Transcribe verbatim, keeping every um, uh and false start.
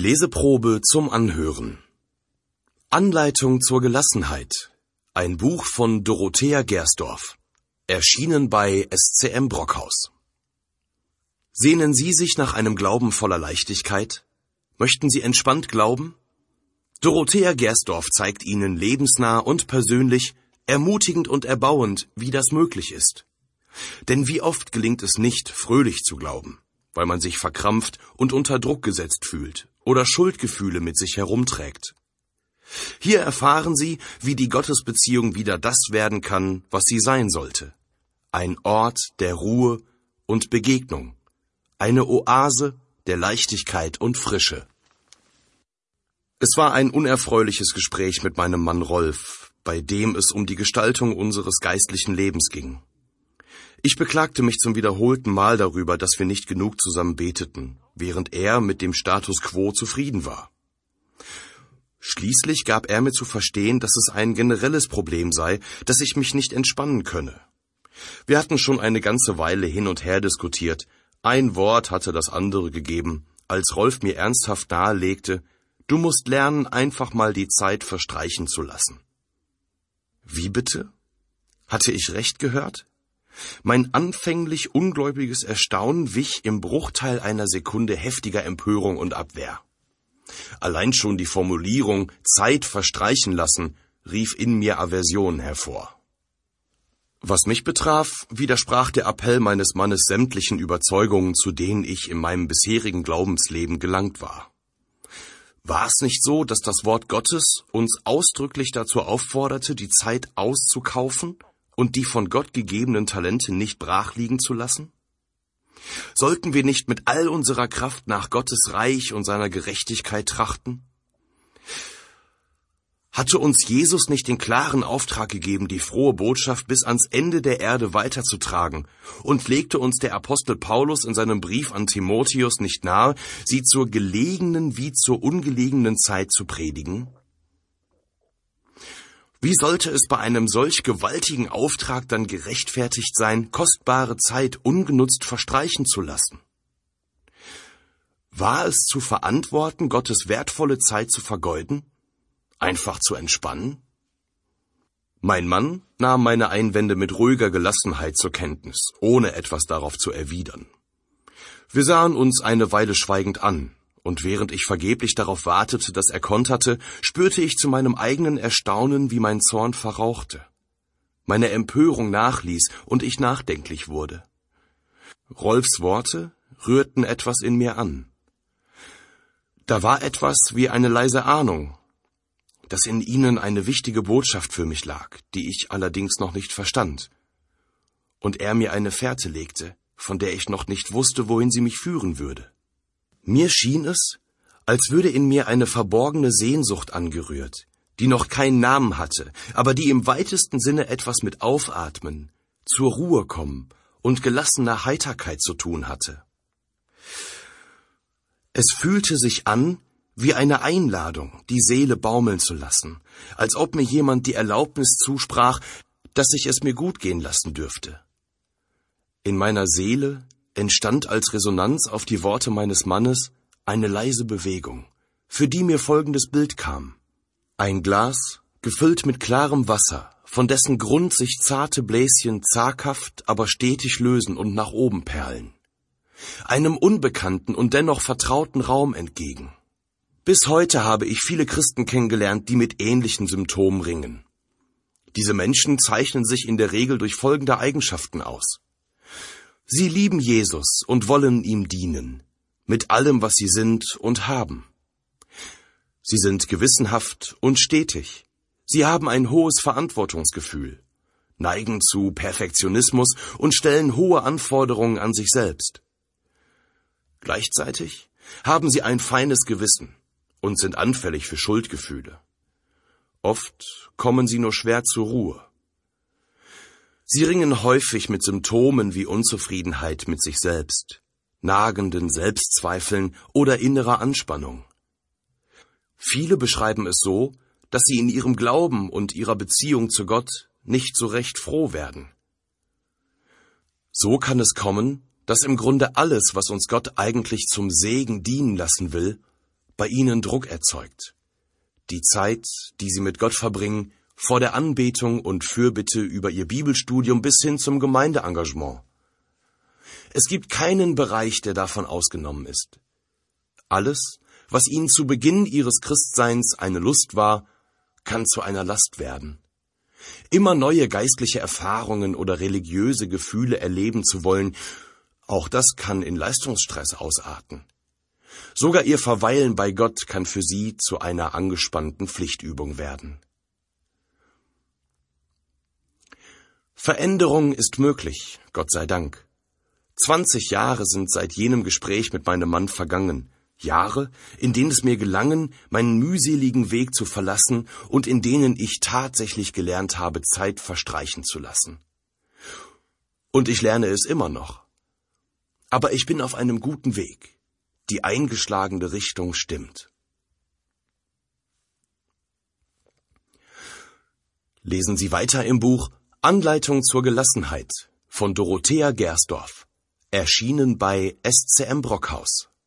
Leseprobe zum Anhören. Anleitung zur Gelassenheit. Ein Buch von Dorothea Gersdorf. Erschienen bei S C M Brockhaus. Sehnen Sie sich nach einem Glauben voller Leichtigkeit? Möchten Sie entspannt glauben? Dorothea Gersdorf zeigt Ihnen lebensnah und persönlich, ermutigend und erbauend, wie das möglich ist. Denn wie oft gelingt es nicht, fröhlich zu glauben, weil man sich verkrampft und unter Druck gesetzt fühlt oder Schuldgefühle mit sich herumträgt. Hier erfahren Sie, wie die Gottesbeziehung wieder das werden kann, was sie sein sollte. Ein Ort der Ruhe und Begegnung. Eine Oase der Leichtigkeit und Frische. Es war ein unerfreuliches Gespräch mit meinem Mann Rolf, bei dem es um die Gestaltung unseres geistlichen Lebens ging. Ich beklagte mich zum wiederholten Mal darüber, dass wir nicht genug zusammen beteten, während er mit dem Status quo zufrieden war. Schließlich gab er mir zu verstehen, dass es ein generelles Problem sei, dass ich mich nicht entspannen könne. Wir hatten schon eine ganze Weile hin und her diskutiert. Ein Wort hatte das andere gegeben, als Rolf mir ernsthaft nahelegte, du musst lernen, einfach mal die Zeit verstreichen zu lassen. Wie bitte? Hatte ich recht gehört? Mein anfänglich ungläubiges Erstaunen wich im Bruchteil einer Sekunde heftiger Empörung und Abwehr. Allein schon die Formulierung Zeit verstreichen lassen rief in mir Aversion hervor. Was mich betraf, widersprach der Appell meines Mannes sämtlichen Überzeugungen, zu denen ich in meinem bisherigen Glaubensleben gelangt war. War es nicht so, dass das Wort Gottes uns ausdrücklich dazu aufforderte, die Zeit auszukaufen und die von Gott gegebenen Talente nicht brachliegen zu lassen? Sollten wir nicht mit all unserer Kraft nach Gottes Reich und seiner Gerechtigkeit trachten? Hatte uns Jesus nicht den klaren Auftrag gegeben, die frohe Botschaft bis ans Ende der Erde weiterzutragen, und legte uns der Apostel Paulus in seinem Brief an Timotheus nicht nahe, sie zur gelegenen wie zur ungelegenen Zeit zu predigen? Wie sollte es bei einem solch gewaltigen Auftrag dann gerechtfertigt sein, kostbare Zeit ungenutzt verstreichen zu lassen? War es zu verantworten, Gottes wertvolle Zeit zu vergeuden? Einfach zu entspannen? Mein Mann nahm meine Einwände mit ruhiger Gelassenheit zur Kenntnis, ohne etwas darauf zu erwidern. Wir sahen uns eine Weile schweigend an, und während ich vergeblich darauf wartete, dass er konterte, spürte ich zu meinem eigenen Erstaunen, wie mein Zorn verrauchte. Meine Empörung nachließ und ich nachdenklich wurde. Rolfs Worte rührten etwas in mir an. Da war etwas wie eine leise Ahnung, dass in ihnen eine wichtige Botschaft für mich lag, die ich allerdings noch nicht verstand, und er mir eine Fährte legte, von der ich noch nicht wusste, wohin sie mich führen würde. Mir schien es, als würde in mir eine verborgene Sehnsucht angerührt, die noch keinen Namen hatte, aber die im weitesten Sinne etwas mit Aufatmen, zur Ruhe kommen und gelassener Heiterkeit zu tun hatte. Es fühlte sich an wie eine Einladung, die Seele baumeln zu lassen, als ob mir jemand die Erlaubnis zusprach, dass ich es mir gut gehen lassen dürfte. In meiner Seele entstand als Resonanz auf die Worte meines Mannes eine leise Bewegung, für die mir folgendes Bild kam. Ein Glas, gefüllt mit klarem Wasser, von dessen Grund sich zarte Bläschen zaghaft, aber stetig lösen und nach oben perlen. Einem unbekannten und dennoch vertrauten Raum entgegen. Bis heute habe ich viele Christen kennengelernt, die mit ähnlichen Symptomen ringen. Diese Menschen zeichnen sich in der Regel durch folgende Eigenschaften aus. Sie lieben Jesus und wollen ihm dienen, mit allem, was sie sind und haben. Sie sind gewissenhaft und stetig. Sie haben ein hohes Verantwortungsgefühl, neigen zu Perfektionismus und stellen hohe Anforderungen an sich selbst. Gleichzeitig haben sie ein feines Gewissen und sind anfällig für Schuldgefühle. Oft kommen sie nur schwer zur Ruhe. Sie ringen häufig mit Symptomen wie Unzufriedenheit mit sich selbst, nagenden Selbstzweifeln oder innerer Anspannung. Viele beschreiben es so, dass sie in ihrem Glauben und ihrer Beziehung zu Gott nicht so recht froh werden. So kann es kommen, dass im Grunde alles, was uns Gott eigentlich zum Segen dienen lassen will, bei ihnen Druck erzeugt. Die Zeit, die sie mit Gott verbringen, vor der Anbetung und Fürbitte über ihr Bibelstudium bis hin zum Gemeindeengagement. Es gibt keinen Bereich, der davon ausgenommen ist. Alles, was ihnen zu Beginn ihres Christseins eine Lust war, kann zu einer Last werden. Immer neue geistliche Erfahrungen oder religiöse Gefühle erleben zu wollen, auch das kann in Leistungsstress ausarten. Sogar ihr Verweilen bei Gott kann für sie zu einer angespannten Pflichtübung werden. Veränderung ist möglich, Gott sei Dank. Zwanzig Jahre sind seit jenem Gespräch mit meinem Mann vergangen. Jahre, in denen es mir gelangen, meinen mühseligen Weg zu verlassen und in denen ich tatsächlich gelernt habe, Zeit verstreichen zu lassen. Und ich lerne es immer noch. Aber ich bin auf einem guten Weg. Die eingeschlagene Richtung stimmt. Lesen Sie weiter im Buch Anleitung zur Gelassenheit von Dorothea Gersdorf, erschienen bei S C M Brockhaus.